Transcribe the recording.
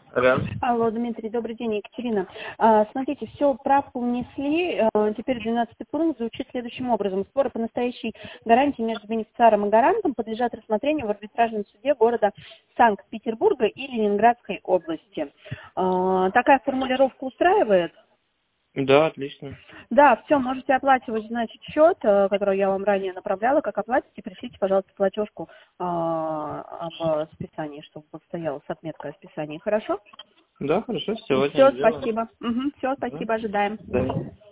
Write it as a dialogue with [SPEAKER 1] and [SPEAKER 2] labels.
[SPEAKER 1] Да.
[SPEAKER 2] Алло, Дмитрий, добрый день, Екатерина. Смотрите, все, правку внесли, теперь 12 пункт звучит следующим образом. Споры по настоящей гарантии между бенефициаром и гарантом подлежат рассмотрению в арбитражном суде города Санкт-Петербурга и Ленинградской области. Такая формулировка устраивает?
[SPEAKER 1] Да, отлично.
[SPEAKER 2] Да, все, можете оплачивать, значит, счет, который я вам ранее направляла. Как оплатите, пришлите, пожалуйста, платежку об списании, чтобы вот стояла с отметкой о списании. Хорошо?
[SPEAKER 1] Да, хорошо, сегодня
[SPEAKER 2] Все,
[SPEAKER 1] сделаем.
[SPEAKER 2] спасибо. Все,
[SPEAKER 1] Да.
[SPEAKER 2] спасибо, ожидаем.
[SPEAKER 1] Да.